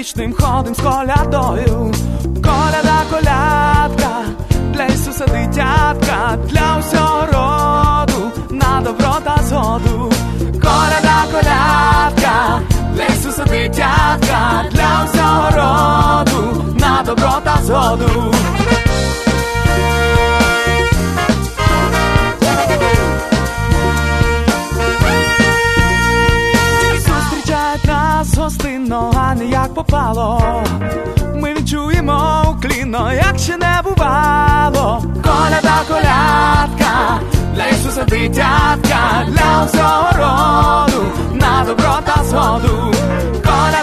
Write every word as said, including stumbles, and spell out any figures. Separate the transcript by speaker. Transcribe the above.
Speaker 1: вічним ходим з колядою. Коляда, колядка, для Ісуса дитятка, для усього роду, на добро та згоду. Коляда, колядка, для Ісуса дитятка, для усього роду, на добро та згоду. Зустрічають нас гостинно, а не як попало. Ми відчуємо уклінно, як ще не бувало. Коляда, колядка, для Ісуса дитятка, для всього роду, на добро та згоду. Коляда,